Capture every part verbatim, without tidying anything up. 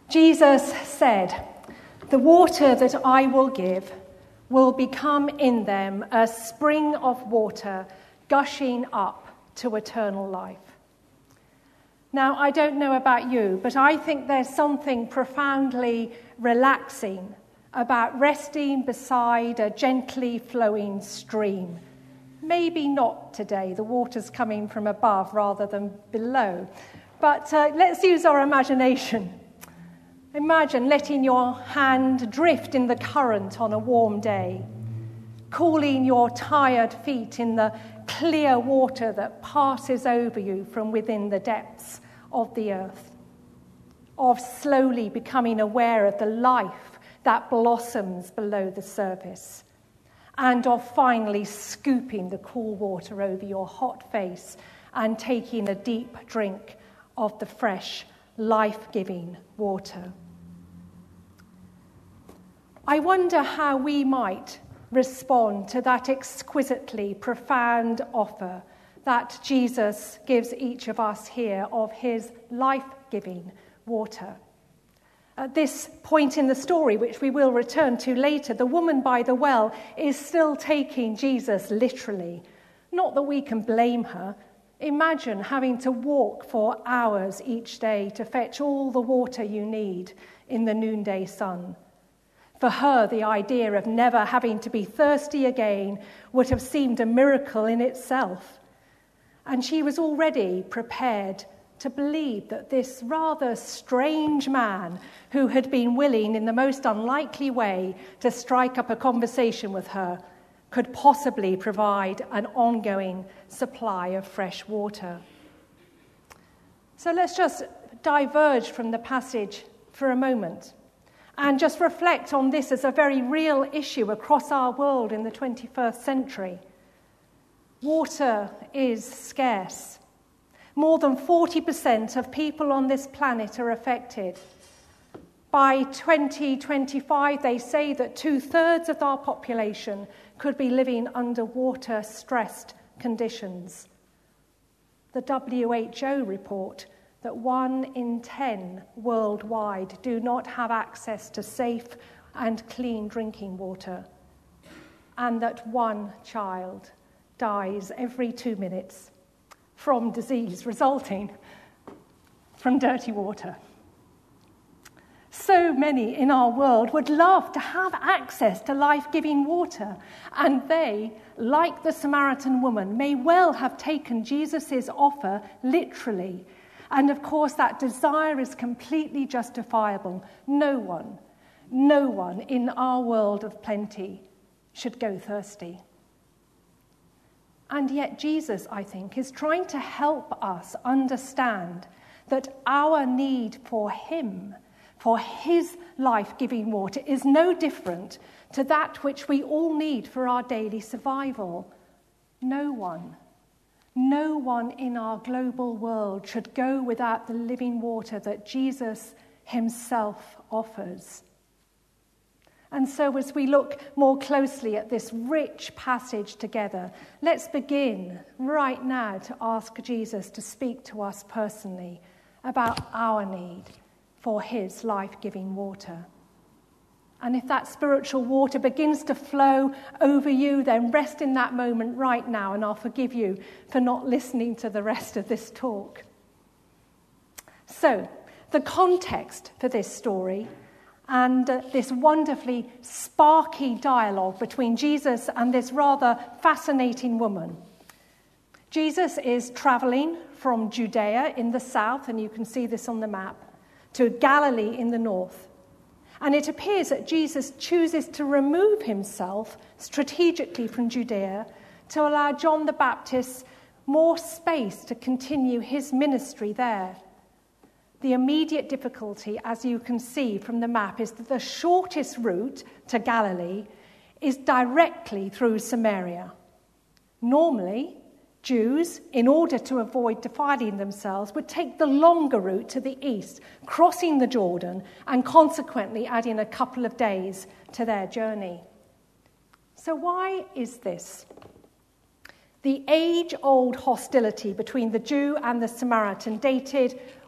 Jesus said, "The water that I will give will become in them a spring of water gushing up to eternal life." Now, I don't know about you, but I think there's something profoundly relaxing about resting beside a gently flowing stream. Maybe not today, the water's coming from above rather than below. But uh, let's use our imagination. Imagine letting your hand drift in the current on a warm day, cooling your tired feet in the clear water that passes over you from within the depths of the earth, of slowly becoming aware of the life that blossoms below the surface, and of finally scooping the cool water over your hot face and taking a deep drink of the fresh, life-giving water. I wonder how we might respond to that exquisitely profound offer that Jesus gives each of us here of his life-giving water. At this point in the story, which we will return to later, the woman by the well is still taking Jesus literally. Not that we can blame her. Imagine having to walk for hours each day to fetch all the water you need in the noonday sun. For her, the idea of never having to be thirsty again would have seemed a miracle in itself. And she was already prepared to believe that this rather strange man, who had been willing in the most unlikely way to strike up a conversation with her, could possibly provide an ongoing supply of fresh water. So let's just diverge from the passage for a moment and just reflect on this as a very real issue across our world in the twenty-first century. Water is scarce. More than forty percent of people on this planet are affected. By twenty twenty-five, they say that two-thirds of our population could be living under water-stressed conditions. The W H O report that one in ten worldwide do not have access to safe and clean drinking water, and that one child dies every two minutes from disease resulting from dirty water. So many in our world would love to have access to life-giving water, and they, like the Samaritan woman, may well have taken Jesus' offer literally. And of course, that desire is completely justifiable. No one, no one in our world of plenty should go thirsty. And yet Jesus, I think, is trying to help us understand that our need for him, for his life-giving water, is no different to that which we all need for our daily survival. No one, no one in our global world should go without the living water that Jesus himself offers. And so as we look more closely at this rich passage together, let's begin right now to ask Jesus to speak to us personally about our need for his life-giving water. And if that spiritual water begins to flow over you, then rest in that moment right now, and I'll forgive you for not listening to the rest of this talk. So, the context for this story and uh, this wonderfully sparky dialogue between Jesus and this rather fascinating woman. Jesus is traveling from Judea in the south, and you can see this on the map, to Galilee in the north. And it appears that Jesus chooses to remove himself strategically from Judea to allow John the Baptist more space to continue his ministry there. The immediate difficulty, as you can see from the map, is that the shortest route to Galilee is directly through Samaria. Normally, Jews, in order to avoid defiling themselves, would take the longer route to the east, crossing the Jordan and consequently adding a couple of days to their journey. So why is this? The age-old hostility between the Jew and the Samaritan dated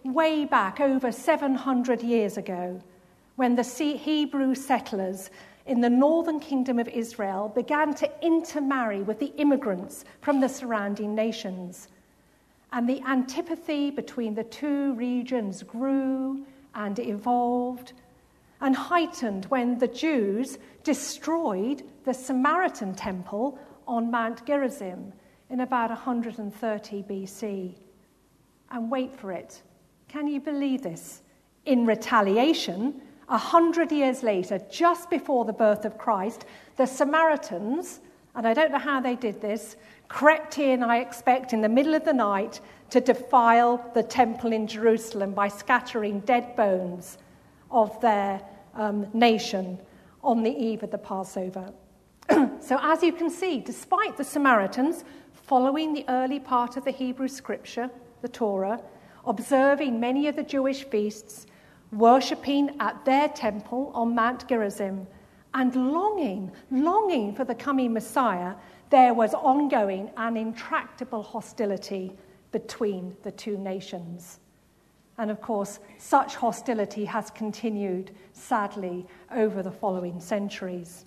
way back over seven hundred years ago, when the Hebrew settlers in the northern kingdom of Israel began to intermarry with the immigrants from the surrounding nations. And the antipathy between the two regions grew and evolved and heightened when the Jews destroyed the Samaritan temple on Mount Gerizim in about one hundred thirty B C. And wait for it. Can you believe this? In retaliation, a hundred years later, just before the birth of Christ, the Samaritans, and I don't know how they did this, crept in, I expect, in the middle of the night to defile the temple in Jerusalem by scattering dead bones of their um, nation on the eve of the Passover. So as you can see, despite the Samaritans following the early part of the Hebrew scripture, the Torah, observing many of the Jewish feasts, worshipping at their temple on Mount Gerizim, and longing, longing for the coming Messiah, there was ongoing and intractable hostility between the two nations. And of course, such hostility has continued, sadly, over the following centuries.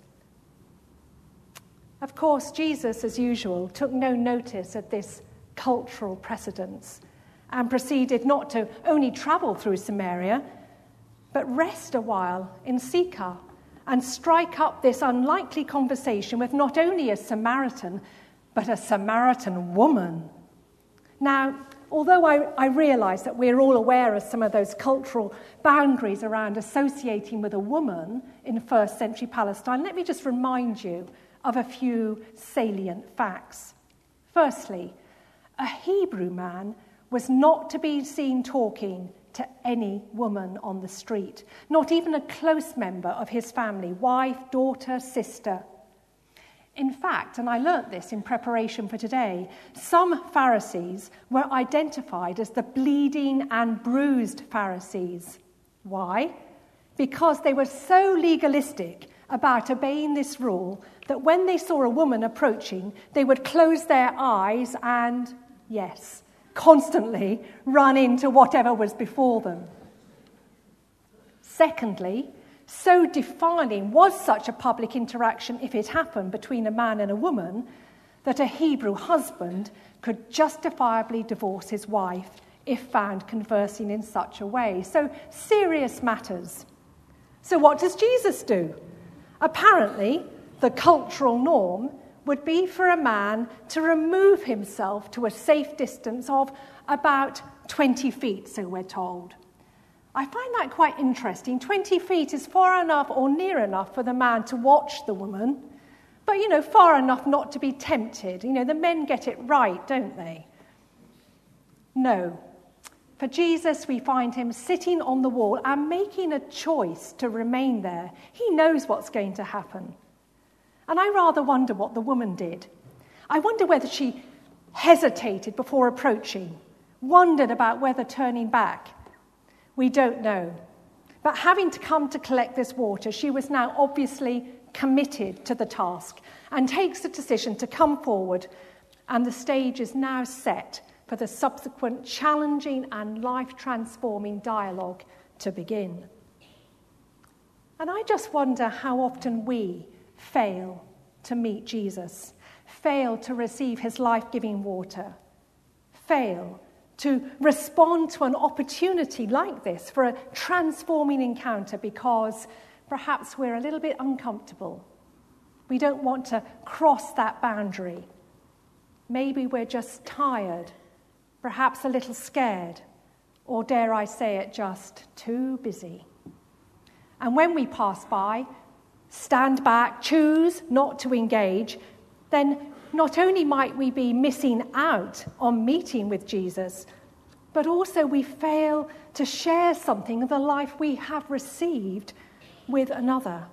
Of course, Jesus, as usual, took no notice of this cultural precedence and proceeded not to only travel through Samaria, but rest a while in Sychar and strike up this unlikely conversation with not only a Samaritan, but a Samaritan woman. Now, although I, I realise that we're all aware of some of those cultural boundaries around associating with a woman in first century Palestine, let me just remind you of a few salient facts. Firstly, a Hebrew man was not to be seen talking to any woman on the street, not even a close member of his family, wife, daughter, sister. In fact, and I learnt this in preparation for today, some Pharisees were identified as the bleeding and bruised Pharisees. Why? Because they were so legalistic about obeying this rule that when they saw a woman approaching, they would close their eyes and, yes, constantly run into whatever was before them. Secondly, so defining was such a public interaction, if it happened between a man and a woman, that a Hebrew husband could justifiably divorce his wife if found conversing in such a way. So serious matters. So what does Jesus do? Apparently, the cultural norm would be for a man to remove himself to a safe distance of about twenty feet, so we're told. I find that quite interesting. twenty feet is far enough or near enough for the man to watch the woman, but, you know, far enough not to be tempted. You know, the men get it right, don't they? No. For Jesus, we find him sitting on the wall and making a choice to remain there. He knows what's going to happen. And I rather wonder what the woman did. I wonder whether she hesitated before approaching, wondered about whether turning back. We don't know. But having to come to collect this water, she was now obviously committed to the task and takes the decision to come forward, and the stage is now set for the subsequent challenging and life-transforming dialogue to begin. And I just wonder how often we fail to meet Jesus, fail to receive his life-giving water, fail to respond to an opportunity like this for a transforming encounter because perhaps we're a little bit uncomfortable. We don't want to cross that boundary. Maybe we're just tired, perhaps a little scared, or dare I say it, just too busy. And when we pass by, stand back, choose not to engage, then not only might we be missing out on meeting with Jesus, but also we fail to share something of the life we have received with another.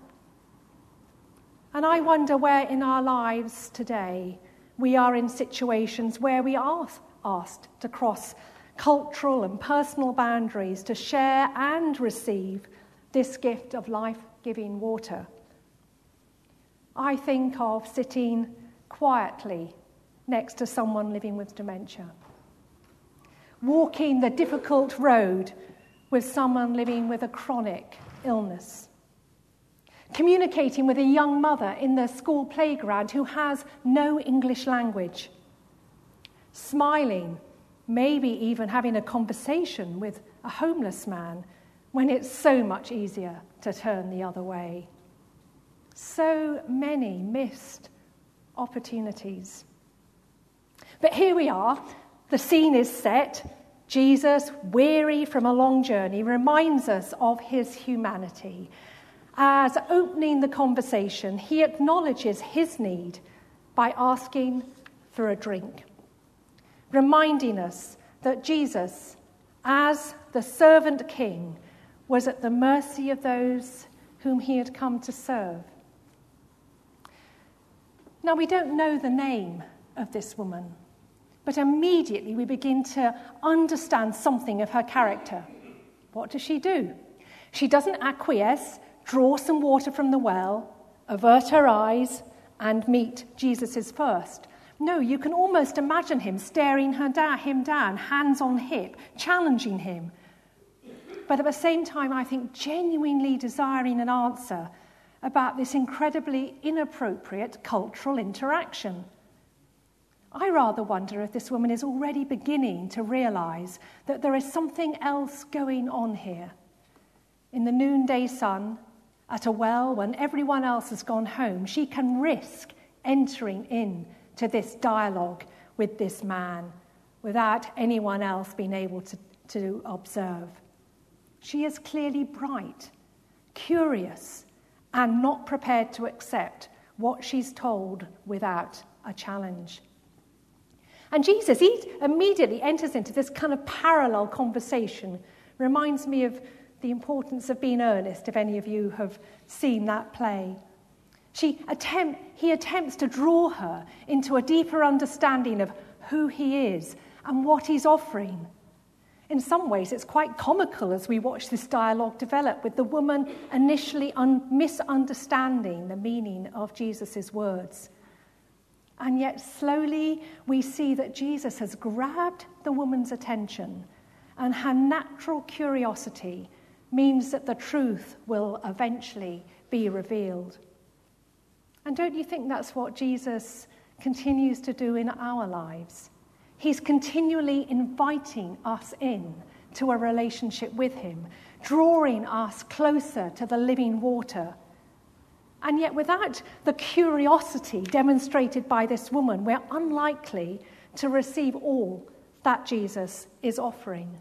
And I wonder where in our lives today we are in situations where we are asked to cross cultural and personal boundaries to share and receive this gift of life-giving water. I think of sitting quietly next to someone living with dementia. walking the difficult road with someone living with a chronic illness, communicating with a young mother in the school playground who has no English language, smiling, maybe even having a conversation with a homeless man when it's so much easier to turn the other way. So many missed opportunities. But here we are, the scene is set. Jesus, weary from a long journey, reminds us of his humanity. As opening the conversation, he acknowledges his need by asking for a drink, reminding us that Jesus, as the servant king, was at the mercy of those whom he had come to serve. Now, we don't know the name of this woman, but immediately we begin to understand something of her character. What does she do? She doesn't acquiesce, draw some water from the well, avert her eyes, and meet Jesus' first. No, you can almost imagine him staring her down, him down, hands on hip, challenging him. But at the same time, I think genuinely desiring an answer about this incredibly inappropriate cultural interaction. I rather wonder if this woman is already beginning to realize that there is something else going on here. In the noonday sun, at a well when everyone else has gone home, she can risk entering in to this dialogue with this man without anyone else being able to, to observe. She is clearly bright, curious, and not prepared to accept what she's told without a challenge. And Jesus, he immediately enters into this kind of parallel conversation. Reminds me of the importance of being earnest, if any of you have seen that play. She attempt, he attempts to draw her into a deeper understanding of who he is and what he's offering. In some ways, it's quite comical as we watch this dialogue develop, with the woman initially un- misunderstanding the meaning of Jesus' words. And yet slowly we see that Jesus has grabbed the woman's attention, and her natural curiosity means that the truth will eventually be revealed. And don't you think that's what Jesus continues to do in our lives? He's continually inviting us in to a relationship with him, drawing us closer to the living water. And yet without the curiosity demonstrated by this woman, we're unlikely to receive all that Jesus is offering.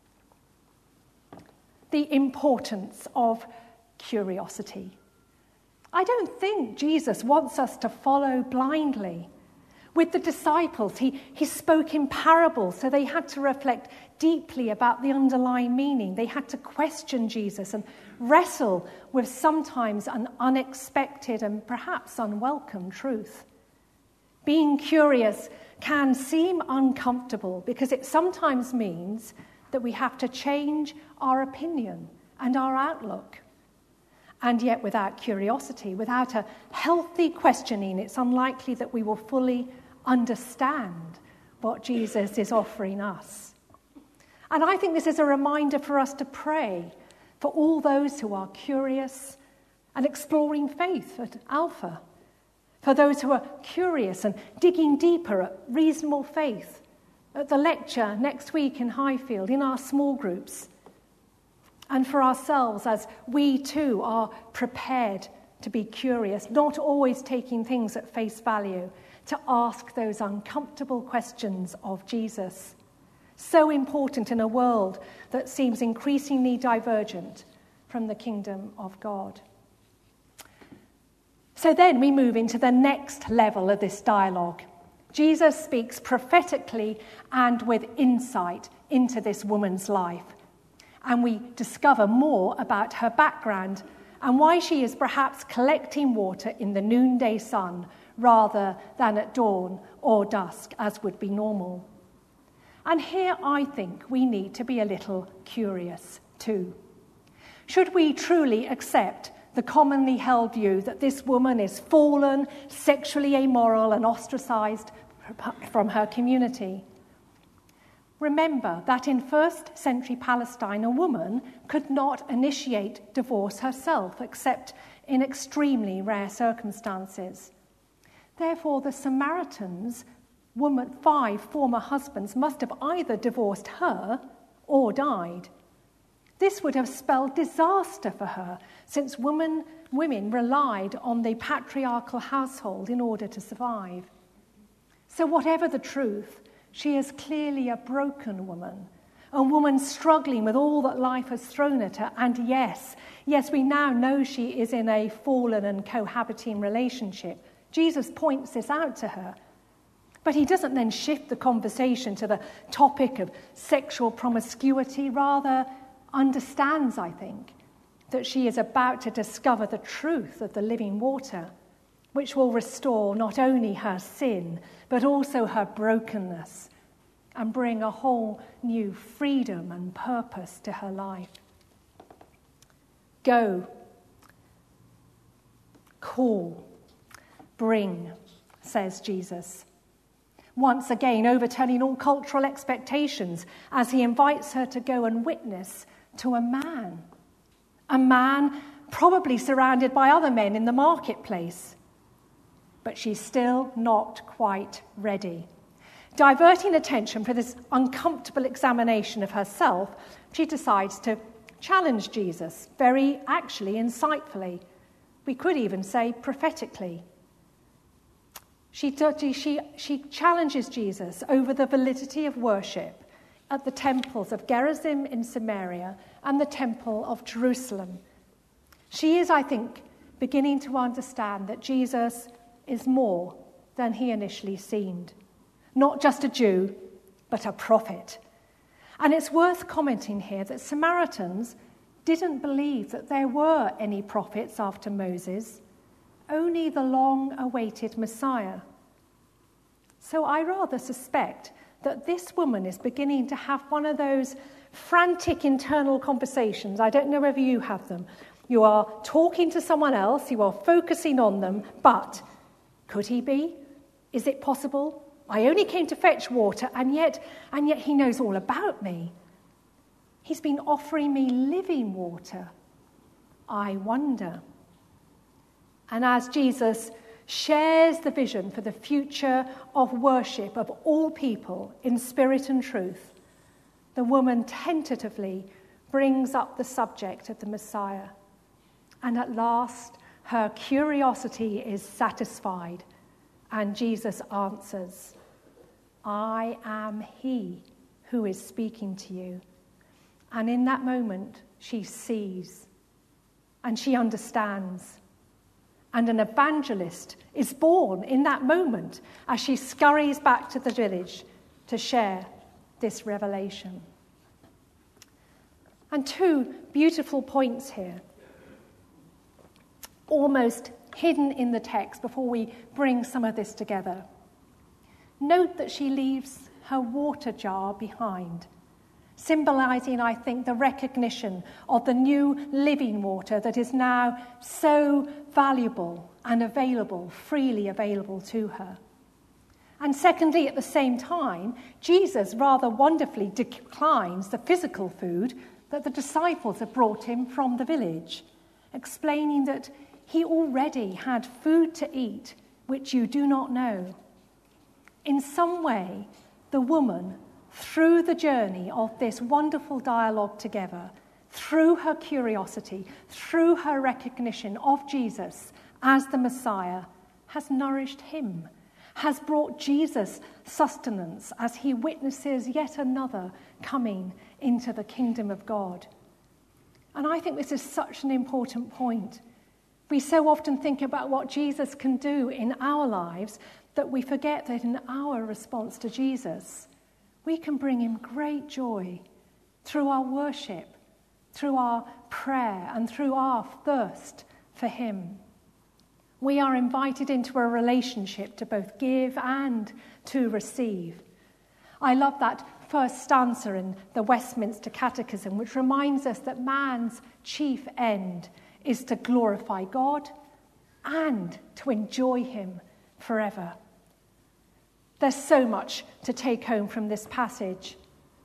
The importance of curiosity. I don't think Jesus wants us to follow blindly. With the disciples, he, he spoke in parables, so they had to reflect deeply about the underlying meaning. They had to question Jesus and wrestle with sometimes an unexpected and perhaps unwelcome truth. Being curious can seem uncomfortable because it sometimes means that we have to change our opinion and our outlook. And yet without curiosity, without a healthy questioning, it's unlikely that we will fully understand what Jesus is offering us. And I think this is a reminder for us to pray for all those who are curious and exploring faith at Alpha, for those who are curious and digging deeper at reasonable faith, at the lecture next week in Highfield, in our small groups, and for ourselves as we too are prepared to be curious, not always taking things at face value, to ask those uncomfortable questions of Jesus. So important in a world that seems increasingly divergent from the kingdom of God. So then we move into the next level of this dialogue. Jesus speaks prophetically and with insight into this woman's life. And we discover more about her background and why she is perhaps collecting water in the noonday sun rather than at dawn or dusk, as would be normal. And here I think we need to be a little curious too. Should we truly accept the commonly held view that this woman is fallen, sexually amoral, and ostracized from her community? Remember that in first century Palestine, a woman could not initiate divorce herself except in extremely rare circumstances. Therefore, the Samaritans, woman, five former husbands, must have either divorced her or died. This would have spelled disaster for her, since women, women relied on the patriarchal household in order to survive. So whatever the truth, she is clearly a broken woman, a woman struggling with all that life has thrown at her. And yes, yes, we now know she is in a fallen and cohabiting relationship. Jesus points this out to her. But he doesn't then shift the conversation to the topic of sexual promiscuity, rather understands, I think, that she is about to discover the truth of the living water, which will restore not only her sin, but also her brokenness, and bring a whole new freedom and purpose to her life. Go, call, bring, says Jesus, once again overturning all cultural expectations as he invites her to go and witness to a man, a man probably surrounded by other men in the marketplace. But she's still not quite ready. Diverting attention from this uncomfortable examination of herself, she decides to challenge Jesus, very actually insightfully. We could even say prophetically. She, she, she challenges Jesus over the validity of worship at the temples of Gerizim in Samaria and the temple of Jerusalem. She is, I think, beginning to understand that Jesus is more than he initially seemed. Not just a Jew, but a prophet. And it's worth commenting here that Samaritans didn't believe that there were any prophets after Moses, only the long-awaited Messiah. So I rather suspect that this woman is beginning to have one of those frantic internal conversations. I don't know whether you have them. You are talking to someone else, you are focusing on them, but could he be? Is it possible? I only came to fetch water, and yet, and yet he knows all about me. He's been offering me living water. I wonder. And as Jesus shares the vision for the future of worship of all people in spirit and truth, the woman tentatively brings up the subject of the Messiah. And at last, her curiosity is satisfied, and Jesus answers, I am he who is speaking to you. And in that moment, she sees and she understands. And an evangelist is born in that moment as she scurries back to the village to share this revelation. And two beautiful points here, almost hidden in the text before we bring some of this together. Note that she leaves her water jar behind, symbolizing, I think, the recognition of the new living water that is now so valuable and available, freely available to her. And secondly, at the same time, Jesus rather wonderfully declines the physical food that the disciples had brought him from the village, explaining that he already had food to eat which you do not know. In some way, the woman, through the journey of this wonderful dialogue together, through her curiosity, through her recognition of Jesus as the Messiah, has nourished him, has brought Jesus sustenance as he witnesses yet another coming into the kingdom of God. And I think this is such an important point. We so often think about what Jesus can do in our lives that we forget that in our response to Jesus, we can bring him great joy through our worship, through our prayer, and through our thirst for him. We are invited into a relationship to both give and to receive. I love that first stanza in the Westminster Catechism, which reminds us that man's chief end is to glorify God and to enjoy him forever. There's so much to take home from this passage.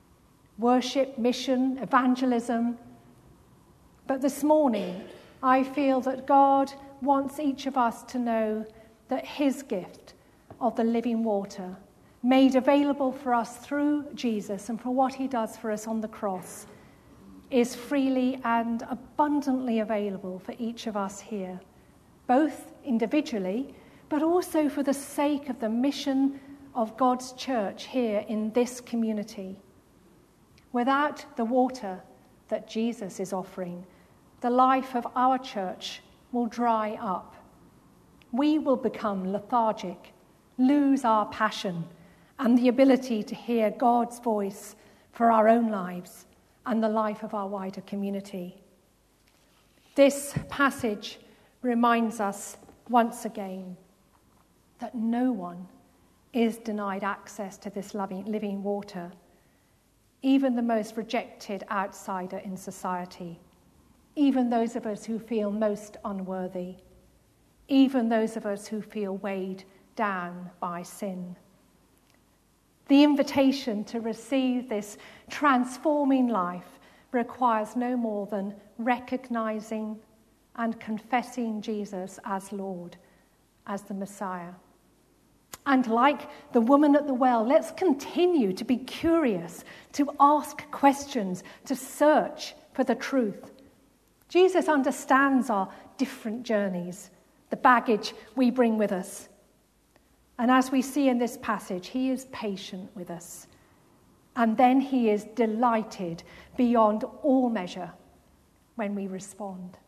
worship, mission, evangelism. But this morning, I feel that God wants each of us to know that his gift of the living water, made available for us through Jesus and for what he does for us on the cross, is freely and abundantly available for each of us here, both individually, but also for the sake of the mission of God's church here in this community. Without the water that Jesus is offering, the life of our church will dry up. We will become lethargic, lose our passion and the ability to hear God's voice for our own lives and the life of our wider community. This passage reminds us once again that no one is denied access to this loving, living water, even the most rejected outsider in society, even those of us who feel most unworthy, even those of us who feel weighed down by sin. The invitation to receive this transforming life requires no more than recognizing and confessing Jesus as Lord, as the Messiah. And like the woman at the well, let's continue to be curious, to ask questions, to search for the truth. Jesus understands our different journeys, the baggage we bring with us. And as we see in this passage, he is patient with us. And then he is delighted beyond all measure when we respond.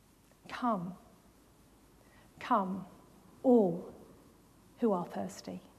Come, come, all who are thirsty.